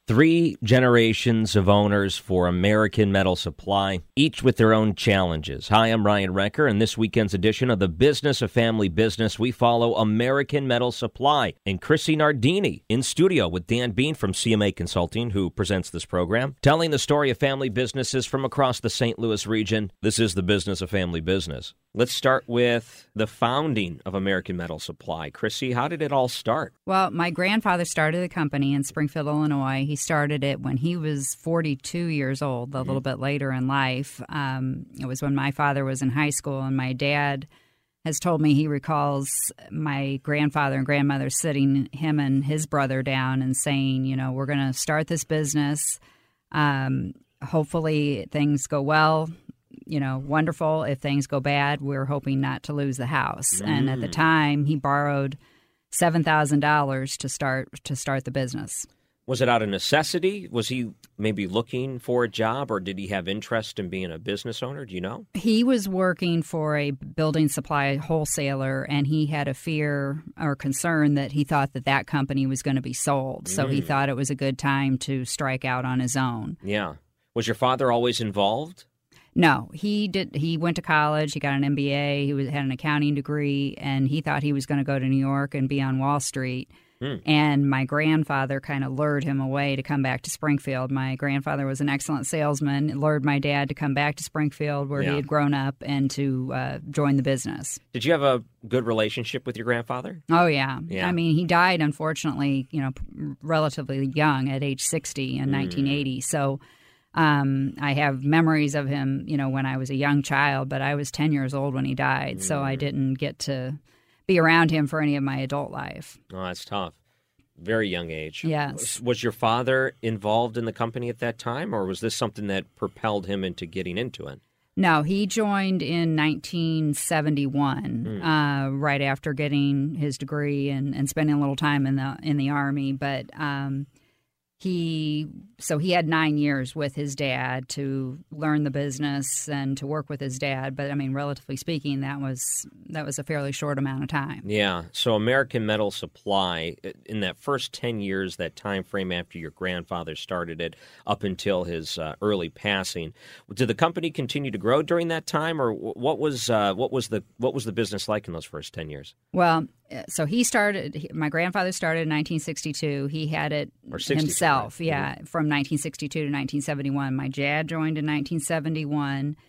Three generations of owners for American Metal Supply, each with their own challenges. Hi, I'm Ryan Recker, and this weekend's edition of the Business of Family Business, we follow American Metal Supply and Chrissy Nardini in studio with Dan Bean from CMA Consulting, who presents this program, telling the story of family businesses from across the St. Louis region. This is the Business of Family Business. Let's start with the founding of American Metal Supply. Chrissy, how did it all start? Well, my grandfather started the company in Springfield, Illinois. He started it when he was 42 years old, a little bit later in life. It was when my father was in high school, and my dad has told me he recalls my grandfather and grandmother sitting him and his brother down and saying, you know, we're going to start this business. Hopefully things go well. You know, wonderful. If things go bad, we're hoping not to lose the house. And at the time, he borrowed $7,000 to start the business. Was it out of necessity? Was he maybe looking for a job, or did he have interest in being a business owner? Do you know? He was working for a building supply wholesaler, and he had a fear or concern that he thought that company was going to be sold. So he thought it was a good time to strike out on his own. Yeah. Was your father always involved? No, he did. He went to college. He got an MBA. He had an accounting degree, and he thought he was going to go to New York and be on Wall Street. And my grandfather kind of lured him away to come back to Springfield. My grandfather was an excellent salesman, lured my dad to come back to Springfield where he had grown up and to join the business. Did you have a good relationship with your grandfather? Oh, yeah. I mean, he died, unfortunately, relatively young at age 60 in 1980. So I have memories of him, when I was a young child, but I was 10 years old when he died, so I didn't get to be around him for any of my adult life. Oh, that's tough. Very young age. Yes. Was your father involved in the company at that time, or was this something that propelled him into getting into it? No, he joined in 1971, right after getting his degree and spending a little time in the Army, but He had 9 years with his dad to learn the business and to work with his dad. But I mean, relatively speaking, that was a fairly short amount of time. Yeah. So American Metal Supply, in that first 10 years, that time frame after your grandfather started it up until his early passing, did the company continue to grow during that time, or what was the business like in those first 10 years? Well, so my grandfather started in 1962. He had it himself, from 1962 to 1971. My dad joined in 1971,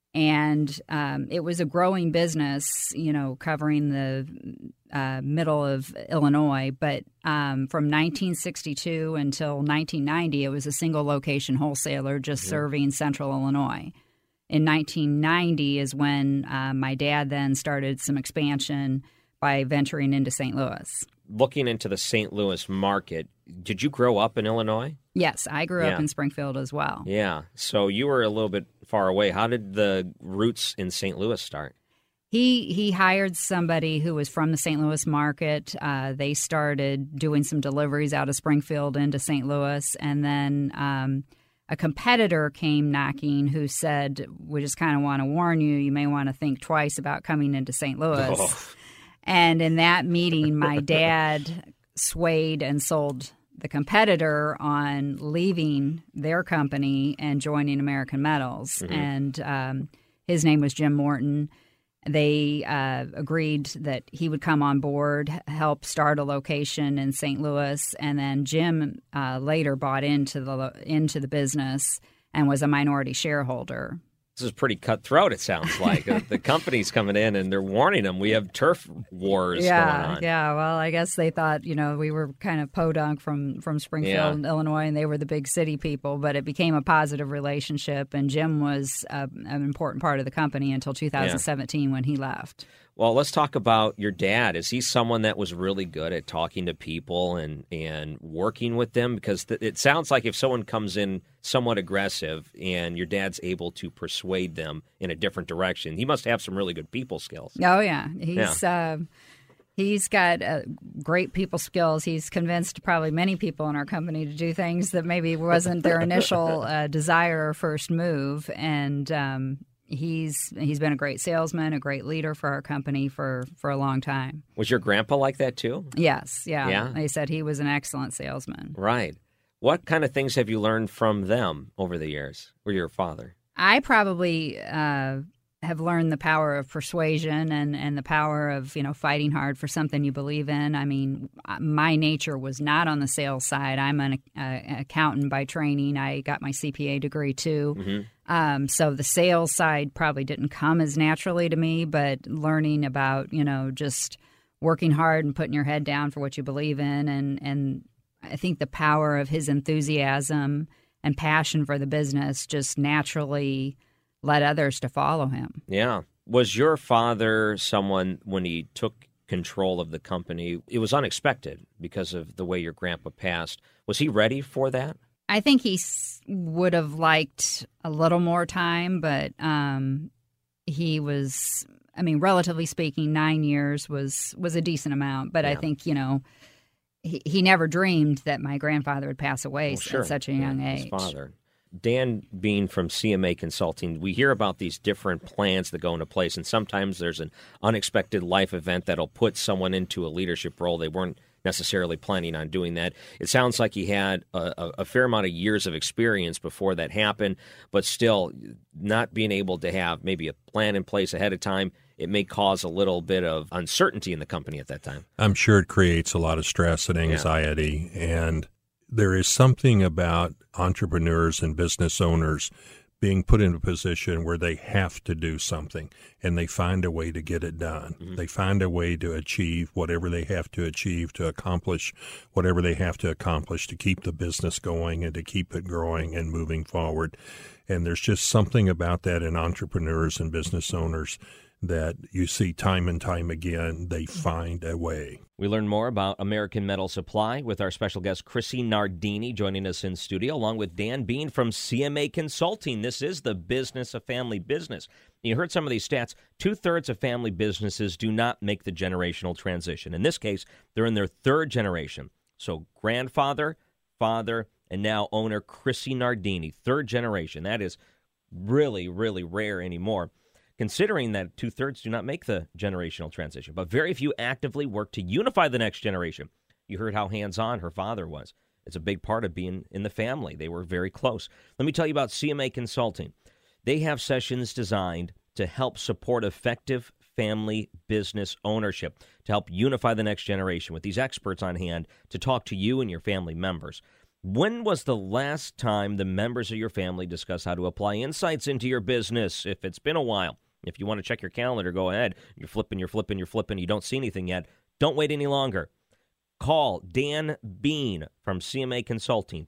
and it was a growing business, covering the middle of Illinois. But from 1962 until 1990, it was a single location wholesaler just serving central Illinois. In 1990 is when my dad then started some expansion by venturing into St. Louis. Looking into the St. Louis market, did you grow up in Illinois? Yes, I grew up in Springfield as well. Yeah, so you were a little bit far away. How did the roots in St. Louis start? He hired somebody who was from the St. Louis market. They started doing some deliveries out of Springfield into St. Louis, and then a competitor came knocking who said, we just kind of want to warn you, you may want to think twice about coming into St. Louis. Oh. And in that meeting, my dad swayed and sold the competitor on leaving their company and joining American Metals. And his name was Jim Morton. They agreed that he would come on board, help start a location in St. Louis, and then Jim later bought into the business and was a minority shareholder. This is pretty cutthroat, it sounds like. The company's coming in and they're warning them. We have turf wars going on. Yeah, well, I guess they thought, we were kind of podunk from Springfield, Illinois, and they were the big city people. But it became a positive relationship, and Jim was an important part of the company until 2017 when he left. Well, let's talk about your dad. Is he someone that was really good at talking to people and working with them? Because it sounds like if someone comes in somewhat aggressive and your dad's able to persuade them in a different direction, he must have some really good people skills. Oh, yeah. He's got great people skills. He's convinced probably many people in our company to do things that maybe wasn't their initial desire or first move. And he's been a great salesman, a great leader for our company for a long time. Was your grandpa like that too? Yes. Yeah. They said he was an excellent salesman. Right. What kind of things have you learned from them over the years, or your father? I probably have learned the power of persuasion and the power of, fighting hard for something you believe in. I mean, my nature was not on the sales side. I'm an accountant by training. I got my CPA degree too. Mm-hmm. So the sales side probably didn't come as naturally to me, but learning about, just working hard and putting your head down for what you believe in. And I think the power of his enthusiasm and passion for the business just naturally led others to follow him. Yeah. Was your father someone, when he took control of the company, it was unexpected because of the way your grandpa passed. Was he ready for that? I think he would have liked a little more time, but he was, relatively speaking, 9 years was a decent amount. But yeah. I think, he never dreamed that my grandfather would pass away at such a young age. His father. Dan Bean from CMA Consulting, we hear about these different plans that go into place, and sometimes there's an unexpected life event that'll put someone into a leadership role. They weren't necessarily planning on doing that. It sounds like he had a fair amount of years of experience before that happened, but still not being able to have maybe a plan in place ahead of time, it may cause a little bit of uncertainty in the company at that time. I'm sure it creates a lot of stress and anxiety, and there is something about entrepreneurs and business owners being put in a position where they have to do something, and they find a way to get it done. Mm-hmm. They find a way to achieve whatever they have to achieve, to accomplish whatever they have to accomplish, to keep the business going and to keep it growing and moving forward. And there's just something about that in entrepreneurs and business owners that you see time and time again. They find a way. We learn more about American Metal Supply with our special guest, Chrissy Nardini, joining us in studio, along with Dan Bean from CMA Consulting. This is the business of family business. You heard some of these stats. 2/3 of family businesses do not make the generational transition. In this case, they're in their third generation. So grandfather, father, and now owner Chrissy Nardini, third generation. That is really, really rare anymore, considering that 2/3 do not make the generational transition, but very few actively work to unify the next generation. You heard how hands-on her father was. It's a big part of being in the family. They were very close. Let me tell you about CMA Consulting. They have sessions designed to help support effective family business ownership, to help unify the next generation with these experts on hand to talk to you and your family members. When was the last time the members of your family discussed how to apply insights into your business? If it's been a while, if you want to check your calendar, go ahead. You're flipping, you don't see anything yet. Don't wait any longer. Call Dan Bean from CMA Consulting,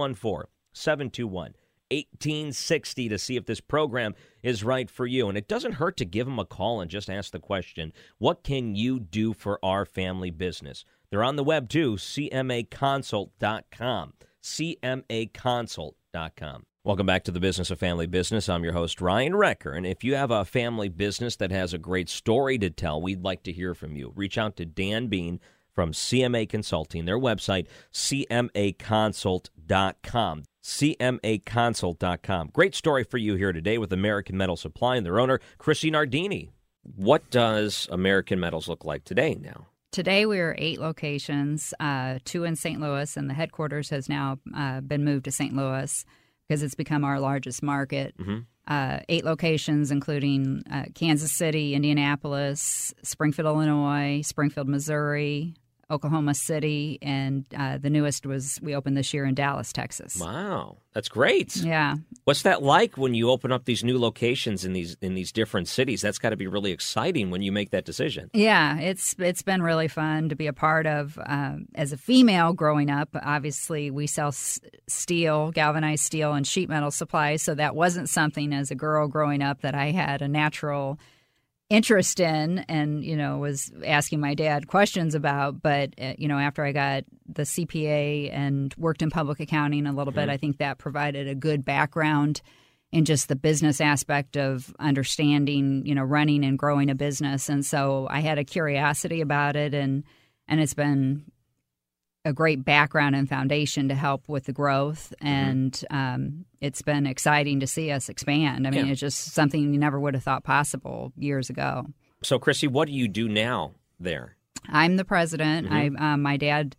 314-721-1860 to see if this program is right for you. And it doesn't hurt to give them a call and just ask the question, what can you do for our family business? They're on the web too, cmaconsult.com, cmaconsult.com. Welcome back to the Business of Family Business. I'm your host, Ryan Recker. And if you have a family business that has a great story to tell, we'd like to hear from you. Reach out to Dan Bean from CMA Consulting. Their website, cmaconsult.com, cmaconsult.com. Great story for you here today with American Metal Supply and their owner, Chrissy Nardini. What does American Metals look like today now? Today we are 8 locations, 2 in St. Louis, and the headquarters has now been moved to St. Louis, because it's become our largest market. Mm-hmm. 8 locations, including Kansas City, Indianapolis, Springfield, Illinois, Springfield, Missouri, Oklahoma City, and the newest we opened this year in Dallas, Texas. Wow, that's great. Yeah. What's that like when you open up these new locations in these different cities? That's got to be really exciting when you make that decision. Yeah, it's been really fun to be a part of. As a female growing up, obviously we sell steel, galvanized steel, and sheet metal supplies, so that wasn't something as a girl growing up that I had a natural interest in and, was asking my dad questions about. But, after I got the CPA and worked in public accounting a little bit, I think that provided a good background in just the business aspect of understanding, running and growing a business. And so I had a curiosity about it, and it's been a great background and foundation to help with the growth. And it's been exciting to see us expand. I mean, It's just something you never would have thought possible years ago. So, Chrissy, what do you do now there? I'm the president. My dad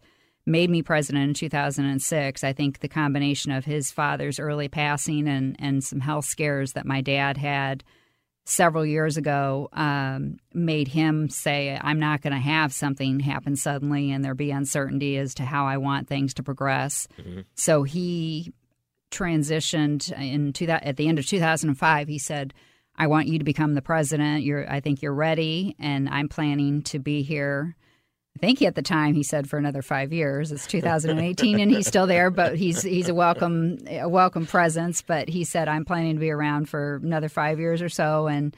made me president in 2006. I think the combination of his father's early passing and some health scares that my dad had several years ago made him say, I'm not going to have something happen suddenly and there be uncertainty as to how I want things to progress. Mm-hmm. So he transitioned at the end of 2005. He said, I want you to become the president. I think you're ready, and I'm planning to be here. I think at the time he said for another 5 years. It's 2018 and he's still there, but he's a welcome presence. But he said, I'm planning to be around for another 5 years or so, and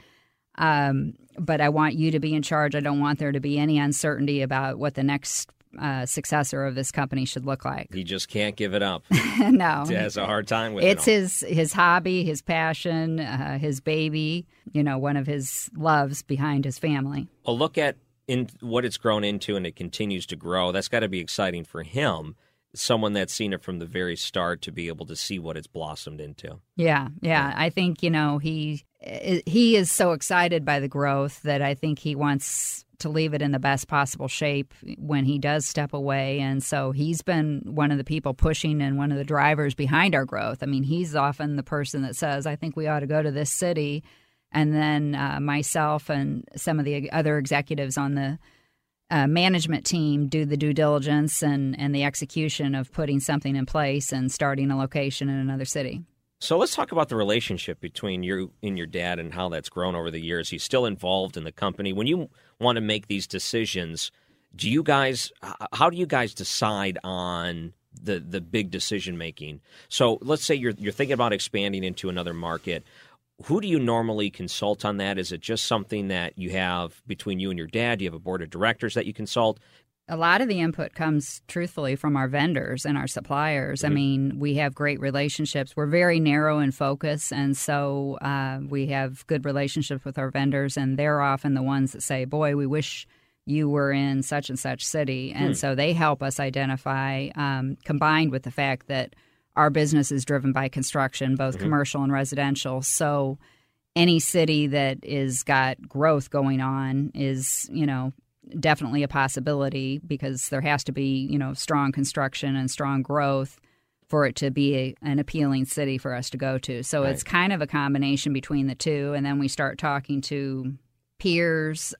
but I want you to be in charge. I don't want there to be any uncertainty about what the next successor of this company should look like. He just can't give it up. No. He has a hard time with it. It's his hobby, his passion, his baby, one of his loves behind his family. A look at in what it's grown into, and it continues to grow. That's got to be exciting for him, someone that's seen it from the very start, to be able to see what it's blossomed into. Yeah. I think, he is so excited by the growth that I think he wants to leave it in the best possible shape when he does step away. And so he's been one of the people pushing and one of the drivers behind our growth. I mean, he's often the person that says, I think we ought to go to this city. And then myself and some of the other executives on the management team do the due diligence and the execution of putting something in place and starting a location in another city. So let's talk about the relationship between you and your dad and how that's grown over the years. He's still involved in the company. When you want to make these decisions, how do you guys decide on the big decision making? So let's say you're thinking about expanding into another market. Who do you normally consult on that? Is it just something that you have between you and your dad? Do you have a board of directors that you consult? A lot of the input comes, truthfully, from our vendors and our suppliers. Mm-hmm. I mean, we have great relationships. We're very narrow in focus, and so we have good relationships with our vendors, and they're often the ones that say, boy, we wish you were in such and such city. And so they help us identify, combined with the fact that our business is driven by construction, both commercial and residential. So any city that is got growth going on is, definitely a possibility, because there has to be, strong construction and strong growth for it to be an appealing city for us to go to. So It's kind of a combination between the two. And then we start talking to peers,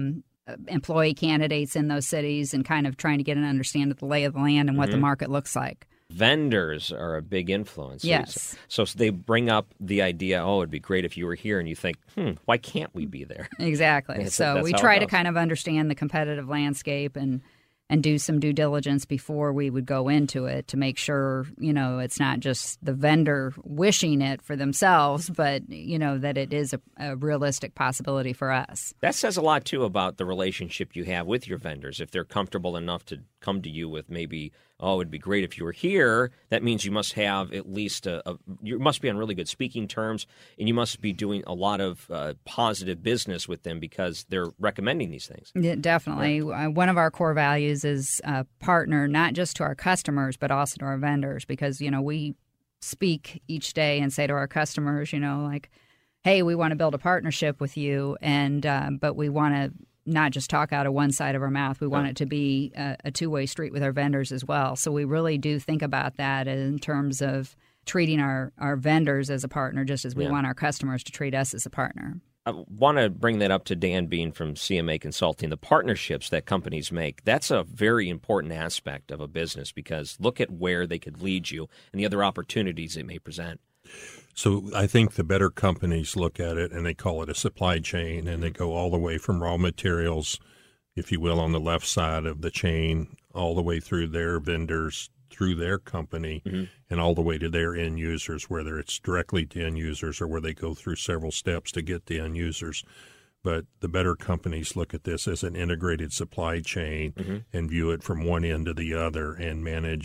employee candidates in those cities, and kind of trying to get an understanding of the lay of the land and what the market looks like. Vendors are a big influence. Yes. So they bring up the idea, it'd be great if you were here, and you think, why can't we be there? Exactly. So we try to kind of understand the competitive landscape and do some due diligence before we would go into it to make sure, it's not just the vendor wishing it for themselves, but, that it is a realistic possibility for us. That says a lot, too, about the relationship you have with your vendors. If they're comfortable enough to come to you with maybe, it'd be great if you were here, that means you must have at least you must be on really good speaking terms, and you must be doing a lot of positive business with them because they're recommending these things. Yeah, definitely. Right. One of our core values is partner, not just to our customers, but also to our vendors, because, we speak each day and say to our customers, like, hey, we want to build a partnership with you, and but we want to not just talk out of one side of our mouth. We want it to be a two-way street with our vendors as well. So we really do think about that in terms of treating our vendors as a partner, just as we want our customers to treat us as a partner. I want to bring that up to Dan Bean from CMA Consulting. The partnerships that companies make, that's a very important aspect of a business, because look at where they could lead you and the other opportunities it may present. So I think the better companies look at it and they call it a supply chain, and they go all the way from raw materials, if you will, on the left side of the chain, all the way through their vendors, through their company, and all the way to their end users, whether it's directly to end users or where they go through several steps to get to end users. But the better companies look at this as an integrated supply chain and view it from one end to the other and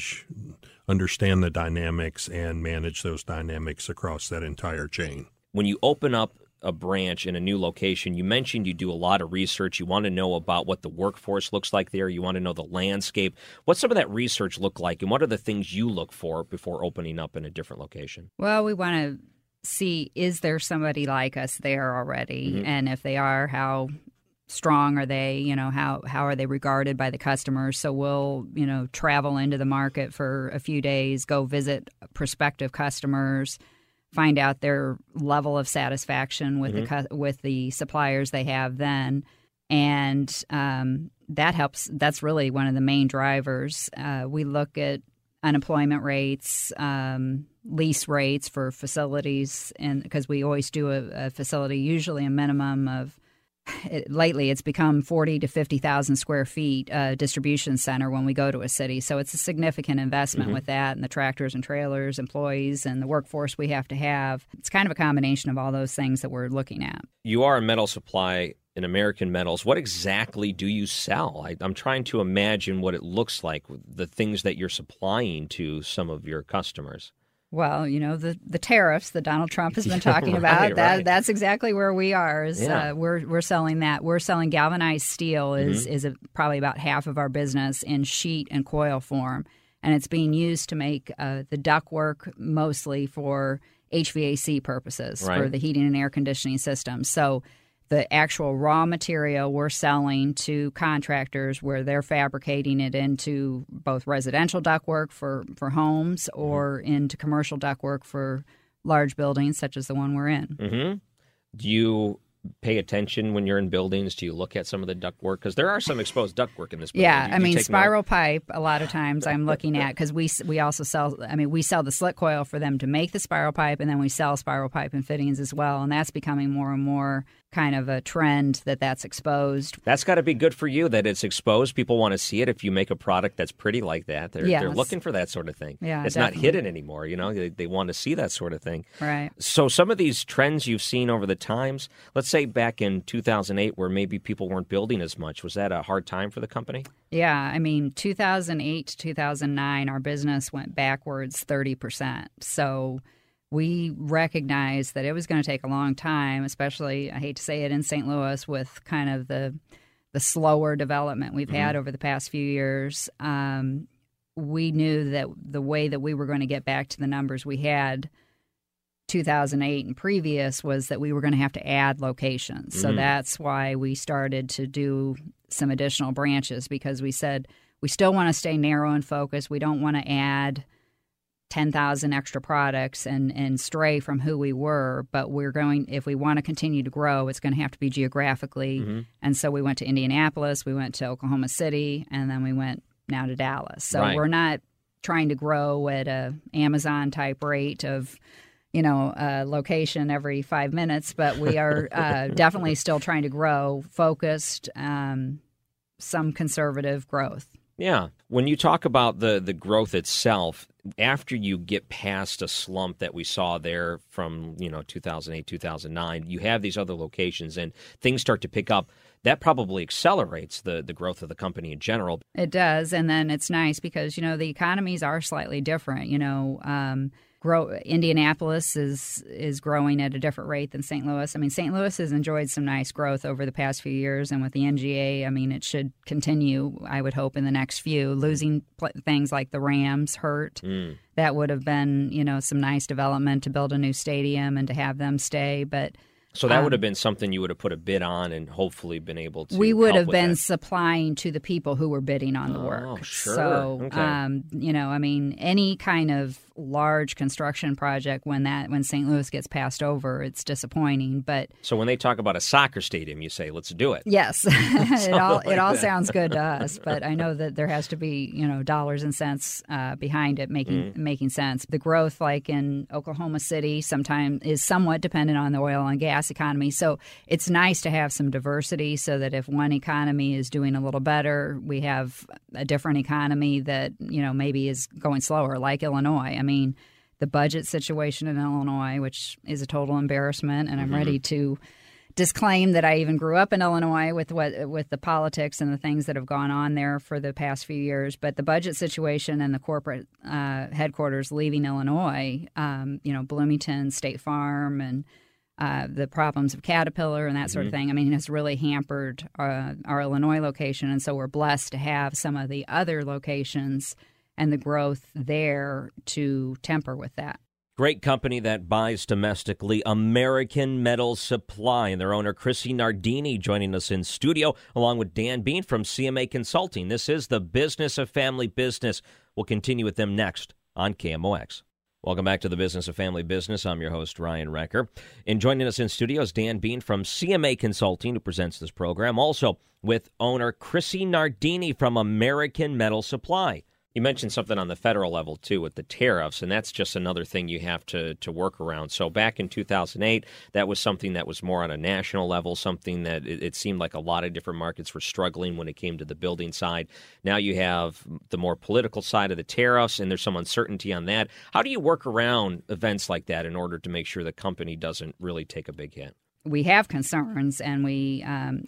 understand the dynamics and manage those dynamics across that entire chain. When you open up a branch in a new location, you mentioned you do a lot of research. You want to know about what the workforce looks like there. You want to know the landscape. What's some of that research look like, and what are the things you look for before opening up in a different location? Well, we want to see, is there somebody like us there already? And if they are, how strong are they? How are they regarded by the customers? So we'll, travel into the market for a few days, go visit prospective customers, find out their level of satisfaction with with the suppliers they have then. And that helps. That's really one of the main drivers. We look at unemployment rates, lease rates for facilities, and because we always do a facility, usually a minimum of, lately it's become 40 to 50,000 square feet distribution center when we go to a city. So it's a significant investment with that, and the tractors and trailers, employees, and the workforce we have to have. It's kind of a combination of all those things that we're looking at. You are a metal supply in American Metals. What exactly do you sell? I'm trying to imagine what it looks like, the things that you're supplying to some of your customers. Well, the tariffs that Donald Trump has been talking about, that's exactly where we are. We're selling that. We're selling galvanized steel is probably about half of our business in sheet and coil form. And it's being used to make the ductwork mostly for HVAC purposes, for the heating and air conditioning system. So the actual raw material we're selling to contractors where they're fabricating it into both residential ductwork for homes or into commercial ductwork for large buildings such as the one we're in. Do you pay attention when you're in buildings? Do you look at some of the ductwork? Because there are some exposed ductwork in this building. Yeah, spiral pipe, a lot of times I'm looking at, because we also sell, we sell the slit coil for them to make the spiral pipe, and then we sell spiral pipe and fittings as well, and that's becoming more and more kind of a trend that's exposed. That's got to be good for you that it's exposed. People want to see it. If you make a product that's pretty like that, they're looking for that sort of thing. Yeah, it's definitely not hidden anymore. They want to see that sort of thing. Right. So some of these trends you've seen over the times, let's say back in 2008 where maybe people weren't building as much, was that a hard time for the company? Yeah, 2008 to 2009, our business went backwards 30%. So we recognized that it was going to take a long time, especially, I hate to say it, in St. Louis with kind of the slower development we've had over the past few years. We knew that the way that we were going to get back to the numbers we had 2008 and previous was that we were going to have to add locations. So that's why we started to do some additional branches, because we said we still want to stay narrow and focused. We don't want to add 10,000 extra products and stray from who we were, but if we want to continue to grow, it's going to have to be geographically. And so we went to Indianapolis, we went to Oklahoma City, and then we went now to Dallas. So we're not trying to grow at a Amazon type rate of, location every 5 minutes, but we are definitely still trying to grow, focused, some conservative growth. Yeah. When you talk about the growth itself, after you get past a slump that we saw there from, 2008, 2009, you have these other locations and things start to pick up. That probably accelerates the growth of the company in general. It does. And then it's nice because, the economies are slightly different. Indianapolis is growing at a different rate than St. Louis. St. Louis has enjoyed some nice growth over the past few years, and with the NGA, it should continue, I would hope, in the next few. Losing things like the Rams hurt. That would have been, some nice development to build a new stadium and to have them stay, but so that would have been something you would have put a bid on and hopefully been able to. We would have been supplying to the people who were bidding on the work. Oh, sure. So, okay. Any kind of large construction project when St. Louis gets passed over, it's disappointing. But so when they talk about a soccer stadium, you say, "Let's do it." Yes, it all sounds good to us. But I know that there has to be dollars and cents behind it making sense. The growth, like in Oklahoma City, sometimes is somewhat dependent on the oil and gas economy. So it's nice to have some diversity so that if one economy is doing a little better, we have a different economy that, maybe is going slower, like Illinois. The budget situation in Illinois, which is a total embarrassment, and I'm ready to disclaim that I even grew up in Illinois with the politics and the things that have gone on there for the past few years. But the budget situation and the corporate headquarters leaving Illinois, Bloomington, State Farm, and the problems of Caterpillar and that sort of thing, has really hampered our Illinois location. And so we're blessed to have some of the other locations and the growth there to temper with that. Great company that buys domestically, American Metal Supply, and their owner, Chrissy Nardini, joining us in studio, along with Dan Bean from CMA Consulting. This is the Business of Family Business. We'll continue with them next on KMOX. Welcome back to the Business of Family Business. I'm your host, Ryan Recker. And joining us in studio is Dan Bean from CMA Consulting, who presents this program, also with owner Chrissy Nardini from American Metal Supply. You mentioned something on the federal level, too, with the tariffs, and that's just another thing you have to work around. So back in 2008, that was something that was more on a national level, something that it seemed like a lot of different markets were struggling when it came to the building side. Now you have the more political side of the tariffs, and there's some uncertainty on that. How do you work around events like that in order to make sure the company doesn't really take a big hit? We have concerns, and we,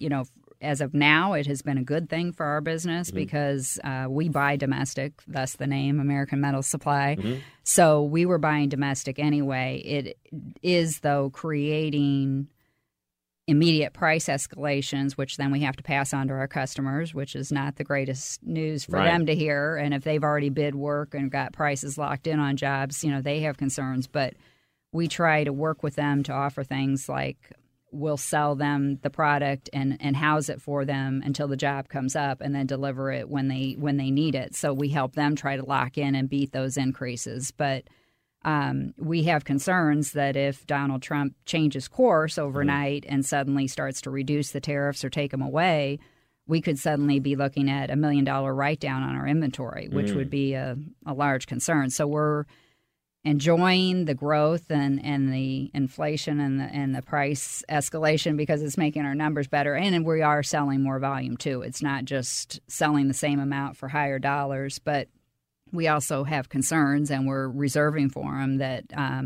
as of now, it has been a good thing for our business because we buy domestic, thus the name American Metal Supply. So we were buying domestic anyway. It is, though, creating immediate price escalations, which then we have to pass on to our customers, which is not the greatest news for them to hear. And if they've already bid work and got prices locked in on jobs, they have concerns. But we try to work with them to offer things like we'll sell them the product and house it for them until the job comes up and then deliver it when they need it. So we help them try to lock in and beat those increases. But we have concerns that if Donald Trump changes course overnight and suddenly starts to reduce the tariffs or take them away, we could suddenly be looking at $1 million write-down on our inventory, which would be a large concern. So we're enjoying the growth and the inflation and the price escalation because it's making our numbers better. And we are selling more volume, too. It's not just selling the same amount for higher dollars, but we also have concerns, and we're reserving for them that,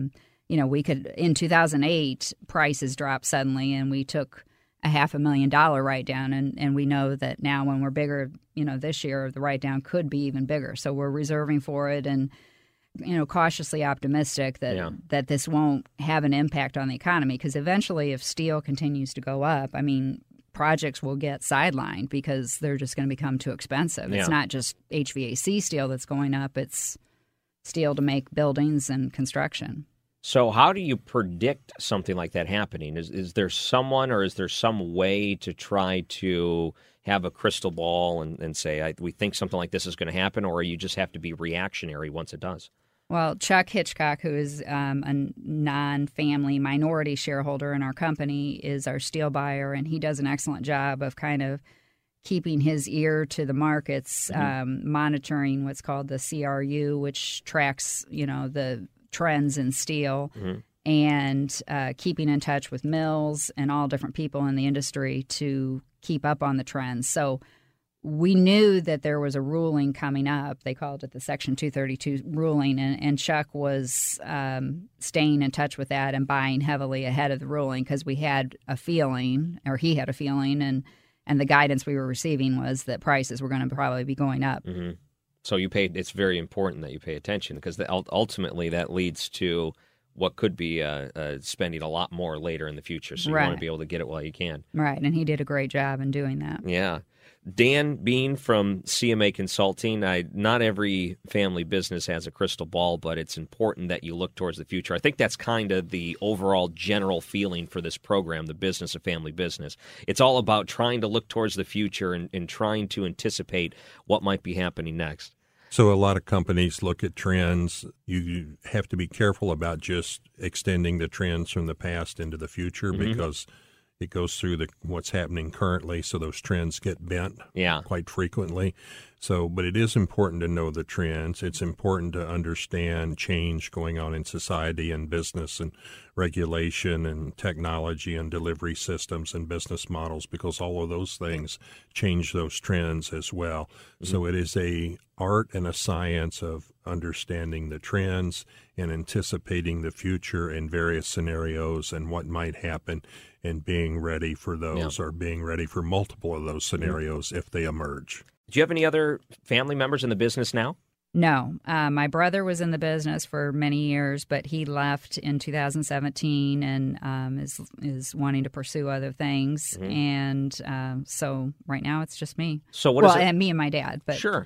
we could, in 2008, prices dropped suddenly, and we took a $500,000 write-down, and we know that now when we're bigger, this year, the write-down could be even bigger. So we're reserving for it and cautiously optimistic that this won't have an impact on the economy because eventually if steel continues to go up, projects will get sidelined because they're just going to become too expensive. It's not just HVAC steel that's going up. It's steel to make buildings and construction. So how do you predict something like that happening? Is there someone or is there some way to try to have a crystal ball and say, we think something like this is going to happen, or you just have to be reactionary once it does? Well, Chuck Hitchcock, who is a non-family minority shareholder in our company, is our steel buyer, and he does an excellent job of kind of keeping his ear to the markets, monitoring what's called the CRU, which tracks, the trends in steel, and keeping in touch with mills and all different people in the industry to keep up on the trends. So we knew that there was a ruling coming up. They called it the Section 232 ruling, and Chuck was staying in touch with that and buying heavily ahead of the ruling because we had a feeling, or he had a feeling, and the guidance we were receiving was that prices were going to probably be going up. So it's very important that you pay attention because ultimately that leads to what could be spending a lot more later in the future. So you want to be able to get it while you can. Right, and he did a great job in doing that. Yeah. Dan Bean from CMA Consulting. Not every family business has a crystal ball, but it's important that you look towards the future. I think that's kind of the overall general feeling for this program, the Business of Family Business. It's all about trying to look towards the future and trying to anticipate what might be happening next. So a lot of companies look at trends. You have to be careful about just extending the trends from the past into the future because it goes through what's happening currently, so those trends get bent quite frequently. But it is important to know the trends. It's important to understand change going on in society and business and regulation and technology and delivery systems and business models because all of those things change those trends as well. So it is a art and a science of understanding the trends and anticipating the future in various scenarios and what might happen and being ready for those or being ready for multiple of those scenarios if they emerge. Do you have any other family members in the business now? No. My brother was in the business for many years, but he left in 2017 and is wanting to pursue other things. And so right now it's just me. So what is it? And me and my dad. But sure.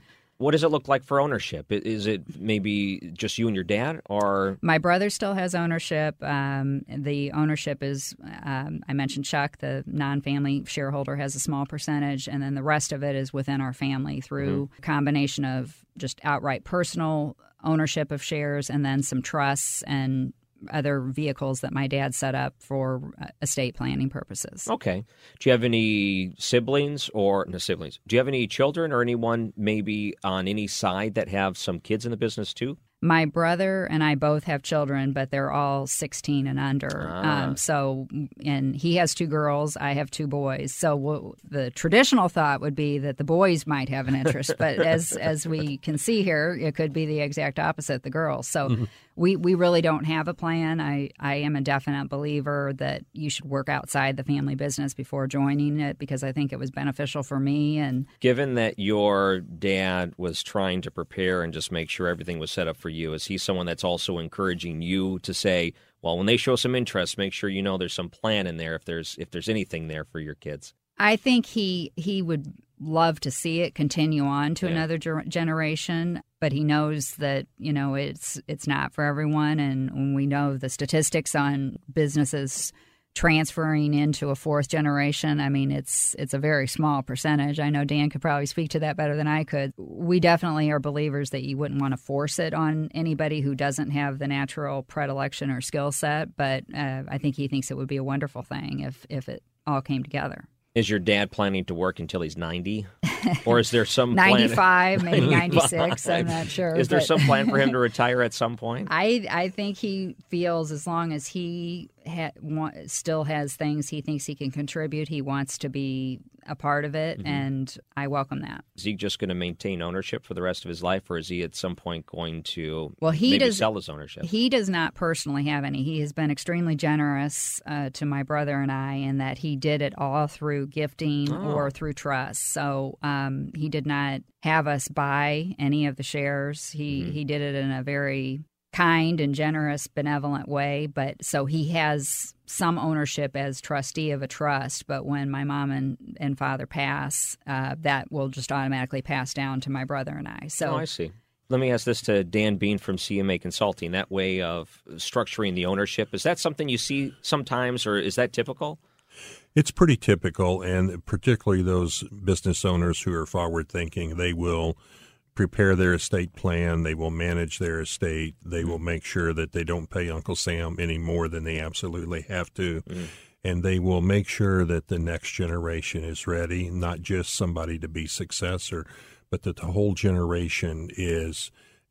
What does it look like for ownership? Is it maybe just you and your dad, or? My brother still has ownership. The ownership is, I mentioned Chuck, the non-family shareholder, has a small percentage, and then the rest of it is within our family through a combination of just outright personal ownership of shares and then some trusts and other vehicles that my dad set up for estate planning purposes. Okay. Do you have any siblings or no siblings? Do you have any children or anyone maybe on any side that have some kids in the business too? My brother and I both have children, but they're all 16 and under. And he has 2 girls. I have 2 boys. So the traditional thought would be that the boys might have an interest, but as we can see here, it could be the exact opposite, the girls. So we really don't have a plan. I am a definite believer that you should work outside the family business before joining it because I think it was beneficial for me. And given that your dad was trying to prepare and just make sure everything was set up for you, is he someone that's also encouraging you to say, well, when they show some interest, make sure you know there's some plan in there if there's anything there for your kids? I think he would love to see it continue on to another generation, but he knows that, it's not for everyone. And when we know the statistics on businesses transferring into a 4th generation, I mean, it's a very small percentage. I know Dan could probably speak to that better than I could. We definitely are believers that you wouldn't want to force it on anybody who doesn't have the natural predilection or skill set, but I think he thinks it would be a wonderful thing if it all came together. Is your dad planning to work until he's 90? Or is there some 95, plan? maybe 96, I'm not sure. Is there some plan for him to retire at some point? I think he feels as long as he still has things he thinks he can contribute, he wants to be a part of it, and I welcome that. Is he just going to maintain ownership for the rest of his life, or is he at some point going to sell his ownership? He does not personally have any. He has been extremely generous to my brother and I in that he did it all through gifting or through trust. So he did not have us buy any of the shares. He did it in a very kind and generous, benevolent way. But so he has some ownership as trustee of a trust. But when my mom and father pass, that will just automatically pass down to my brother and I. So I see. Let me ask this to Dan Bean from CMA Consulting. That way of structuring the ownership, is that something you see sometimes, or is that typical? It's pretty typical, and particularly those business owners who are forward-thinking, they will prepare their estate plan, they will manage their estate, they will make sure that they don't pay Uncle Sam any more than they absolutely have to, and they will make sure that the next generation is ready, not just somebody to be successor, but that the whole generation is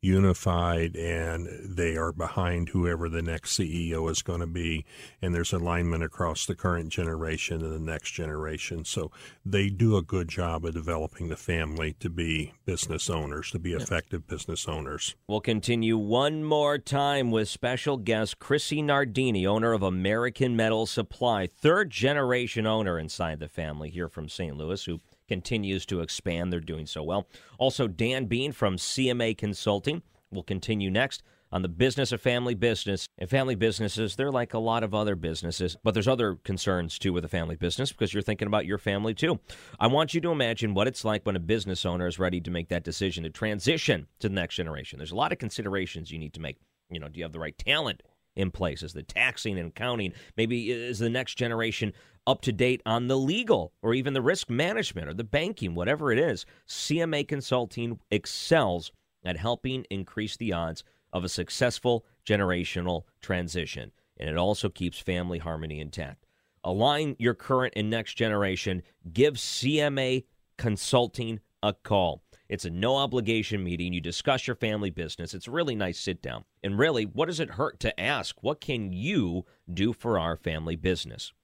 unified and they are behind whoever the next CEO is going to be, and there's alignment across the current generation and the next generation. So they do a good job of developing the family to be business owners, to be effective business owners. We'll continue one more time with special guest Chrissy Nardini, owner of American Metal Supply, 3rd-generation owner inside the family here from St. Louis, who continues to expand. They're doing so well. Also, Dan Bean from CMA Consulting will continue next on the business of family business. And family businesses, they're like a lot of other businesses, but there's other concerns, too, with a family business because you're thinking about your family, too. I want you to imagine what it's like when a business owner is ready to make that decision to transition to the next generation. There's a lot of considerations you need to make. Do you have the right talent in place? Is the taxing and accounting? Maybe is the next generation up to date on the legal or even the risk management or the banking, whatever it is? CMA Consulting excels at helping increase the odds of a successful generational transition, and it also keeps family harmony intact. Align your current and next generation. Give CMA Consulting a call. It's a no-obligation meeting. You discuss your family business. It's a really nice sit-down. And really, what does it hurt to ask, what can you do for our family business?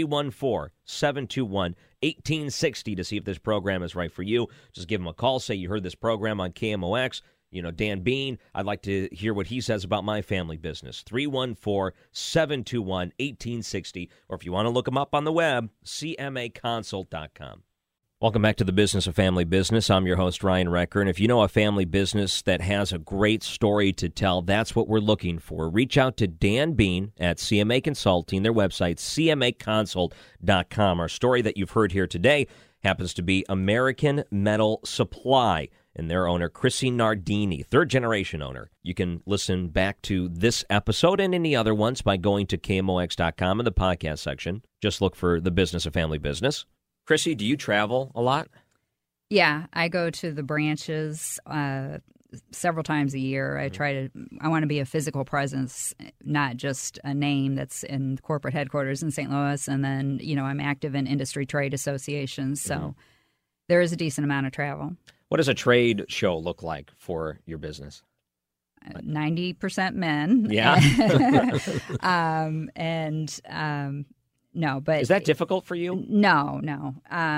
314-721-1860 to see if this program is right for you. Just give them a call. Say you heard this program on KMOX. Dan Bean, I'd like to hear what he says about my family business. 314-721-1860. Or if you want to look them up on the web, cmaconsult.com. Welcome back to the Business of Family Business. I'm your host, Ryan Recker. And if you know a family business that has a great story to tell, that's what we're looking for. Reach out to Dan Bean at CMA Consulting, their website, cmaconsult.com. Our story that you've heard here today happens to be American Metal Supply. and their owner, Chrissy Nardini, third-generation owner. You can listen back to this episode and any other ones by going to KMOX.com in the podcast section. Just look for The Business of Family Business. Chrissy, do you travel a lot? Yeah, I go to the branches several times a year. I want to be a physical presence, not just a name that's in corporate headquarters in St. Louis. And then, I'm active in industry trade associations. So there is a decent amount of travel. What does a trade show look like for your business? 90% men. Yeah. No, but is that difficult for you? No.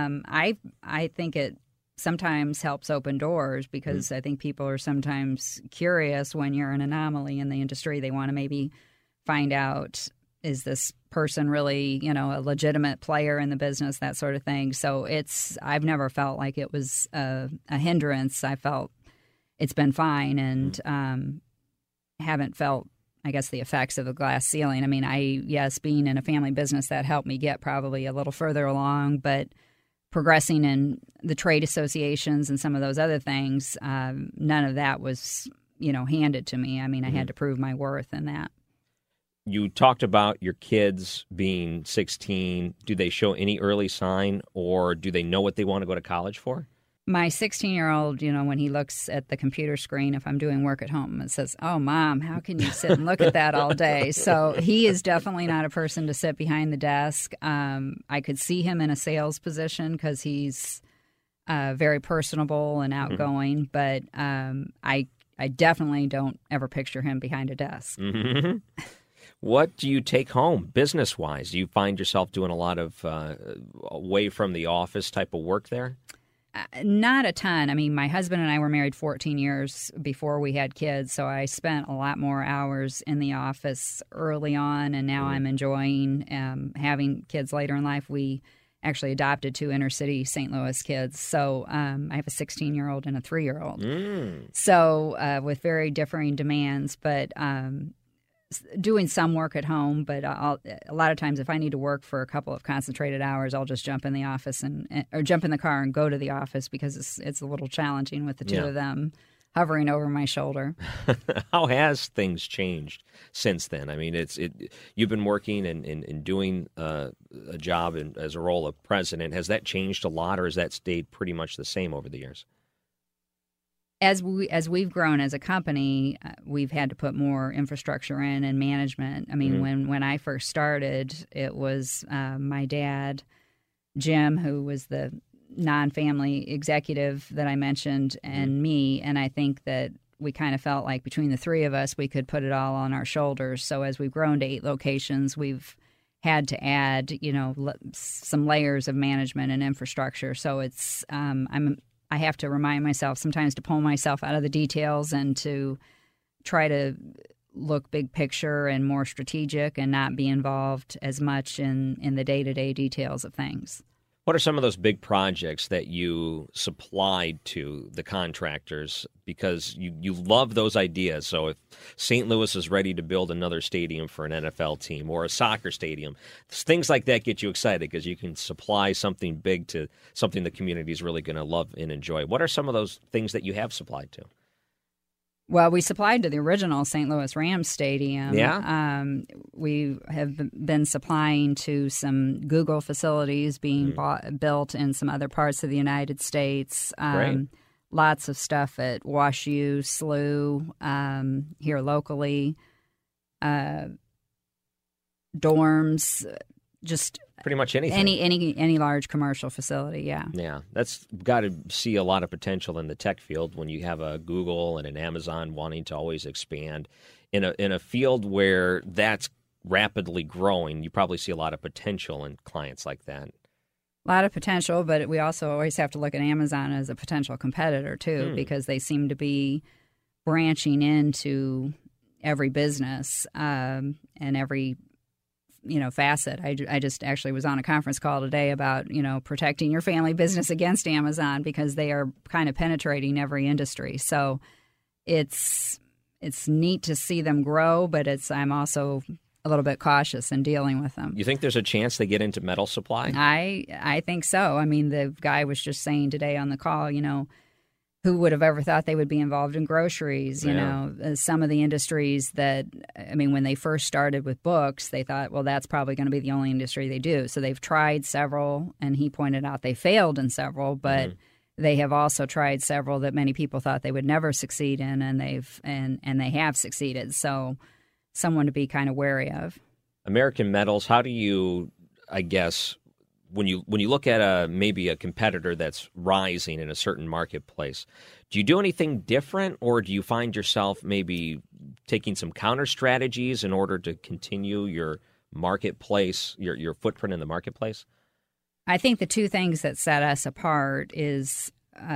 I think it sometimes helps open doors because I think people are sometimes curious when you're an anomaly in the industry. They want to maybe find out, is this person really, a legitimate player in the business, that sort of thing. So I've never felt like it was a hindrance. I felt it's been fine and haven't felt, I guess, the effects of a glass ceiling. I mean, being in a family business, that helped me get probably a little further along, but progressing in the trade associations and some of those other things, none of that was, handed to me. I mean, I had to prove my worth in that. You talked about your kids being 16. Do they show any early sign, or do they know what they want to go to college for? My 16-year-old, when he looks at the computer screen, if I'm doing work at home, it says, "Oh, Mom, how can you sit and look at that all day?" So he is definitely not a person to sit behind the desk. I could see him in a sales position because he's very personable and outgoing, but I definitely don't ever picture him behind a desk. Mm-hmm. What do you take home business-wise? Do you find yourself doing a lot of away from the office type of work there? Not a ton. I mean, my husband and I were married 14 years before we had kids, so I spent a lot more hours in the office early on, and now I'm enjoying having kids later in life. We actually adopted 2 inner-city St. Louis kids, so I have a 16-year-old and a 3-year-old. So with very differing demands, but doing some work at home, but a lot of times if I need to work for a couple of concentrated hours, I'll just jump in the office or jump in the car and go to the office because it's a little challenging with the two of them hovering over my shoulder. How has things changed since then? I mean, you've been working and doing a job as a role of president. Has that changed a lot, or has that stayed pretty much the same over the years? As we've grown as a company, we've had to put more infrastructure in and management. I mean, when I first started, it was my dad, Jim, who was the non-family executive that I mentioned, and me. And I think that we kind of felt like between the three of us, we could put it all on our shoulders. So as we've grown to 8 locations, we've had to add, some layers of management and infrastructure. So it's I have to remind myself sometimes to pull myself out of the details and to try to look big picture and more strategic and not be involved as much in the day-to-day details of things. What are some of those big projects that you supplied to the contractors? Because you love those ideas. So if St. Louis is ready to build another stadium for an NFL team or a soccer stadium, things like that get you excited because you can supply something big to something the community is really going to love and enjoy. What are some of those things that you have supplied to? Well, we supplied to the original St. Louis Rams stadium. Yeah. We have been supplying to some Google facilities being built in some other parts of the United States. Great. Lots of stuff at WashU, SLU, here locally, dorms, just pretty much anything. Any large commercial facility, yeah. Yeah, that's got to see a lot of potential in the tech field when you have a Google and an Amazon wanting to always expand. In a field where that's rapidly growing, you probably see a lot of potential in clients like that. A lot of potential, but we also always have to look at Amazon as a potential competitor, too, because they seem to be branching into every business and every facet. I just actually was on a conference call today about, protecting your family business against Amazon because they are kind of penetrating every industry. So it's neat to see them grow, but I'm also a little bit cautious in dealing with them. You think there's a chance they get into metal supply? I think so. I mean, the guy was just saying today on the call, Who would have ever thought they would be involved in groceries? You know, some of the industries that, I mean, when they first started with books, they thought, well, that's probably going to be the only industry they do. So they've tried several, and he pointed out they failed in several, but they have also tried several that many people thought they would never succeed in, and they have succeeded. So someone to be kind of wary of. American Metals, how do you, I guess, when you look at maybe a competitor that's rising in a certain marketplace, do you do anything different, or do you find yourself maybe taking some counter strategies in order to continue your marketplace, your footprint in the marketplace? I think the two things that set us apart is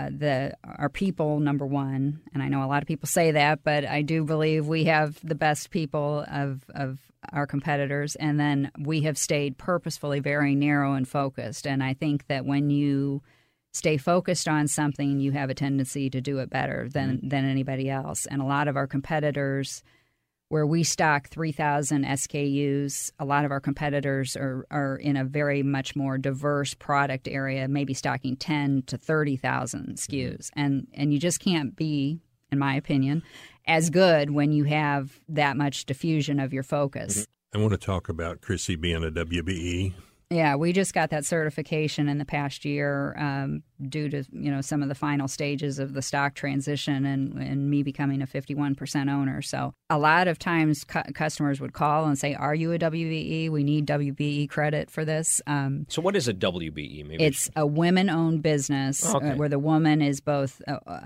our people, number one, and I know a lot of people say that, but I do believe we have the best people of our competitors, and then we have stayed purposefully very narrow and focused. And I think that when you stay focused on something, you have a tendency to do it better than anybody else. And a lot of our competitors, where we stock 3,000 SKUs, a lot of our competitors are in a very much more diverse product area, maybe stocking 10 to 30,000 SKUs. And you just can't be, in my opinion, as good when you have that much diffusion of your focus. I want to talk about Chrissy being a WBE. Yeah, we just got that certification in the past year due to some of the final stages of the stock transition and me becoming a 51% owner. So a lot of times customers would call and say, "Are you a WBE? We need WBE credit for this." So what is a WBE? Maybe it's a women-owned business where the woman is both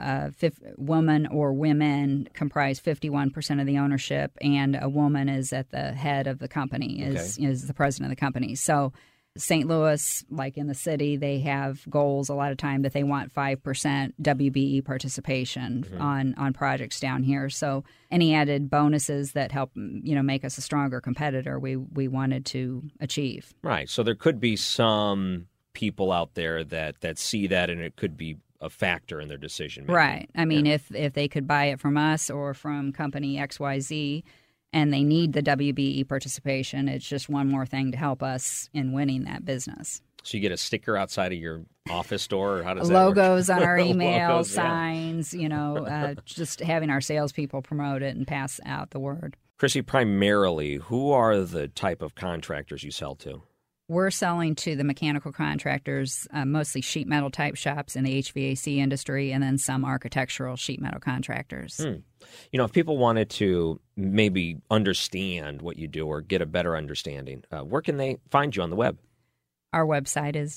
woman or women comprise 51% of the ownership, and a woman is at the head of the company, is the president of the company. So St. Louis, like in the city, they have goals a lot of time that they want 5% WBE participation on projects down here. So any added bonuses that help, make us a stronger competitor, we wanted to achieve. Right. So there could be some people out there that see that, and it could be a factor in their decision making. Right. I mean, if they could buy it from us or from company XYZ, and they need the WBE participation, it's just one more thing to help us in winning that business. So you get a sticker outside of your office door, or how does that Logos work? On our email, Logos, signs, just having our salespeople promote it and pass out the word. Chrissy, primarily, who are the type of contractors you sell to? We're selling to the mechanical contractors, mostly sheet metal type shops in the HVAC industry, and then some architectural sheet metal contractors. If people wanted to maybe understand what you do or get a better understanding, where can they find you on the web? Our website is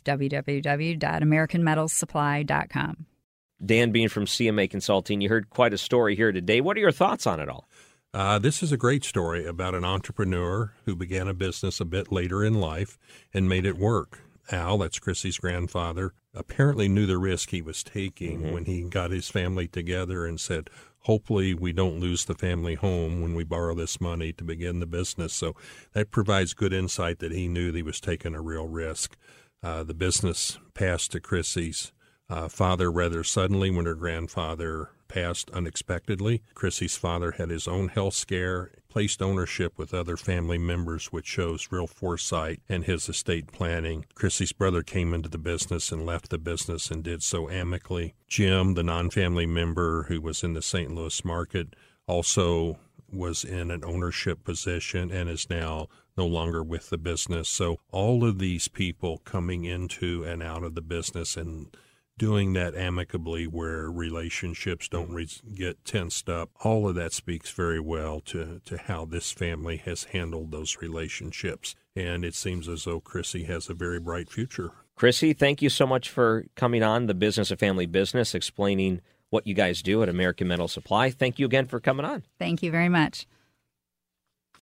www.americanmetalsupply.com. Dan Bean from CMA Consulting, you heard quite a story here today. What are your thoughts on it all? This is a great story about an entrepreneur who began a business a bit later in life and made it work. Al, that's Chrissy's grandfather, apparently knew the risk he was taking when he got his family together and said, hopefully we don't lose the family home when we borrow this money to begin the business. So that provides good insight that he knew that he was taking a real risk. The business passed to Chrissy's father rather suddenly when her grandfather passed unexpectedly. Chrissy's father had his own health scare, placed ownership with other family members, which shows real foresight and his estate planning. Chrissy's brother came into the business and left the business and did so amicably. Jim, the non-family member who was in the St. Louis market, also was in an ownership position and is now no longer with the business. So all of these people coming into and out of the business and doing that amicably where relationships don't get tensed up, all of that speaks very well to how this family has handled those relationships. And it seems as though Chrissy has a very bright future. Chrissy, thank you so much for coming on The Business of Family Business, explaining what you guys do at American Metal Supply. Thank you again for coming on. Thank you very much.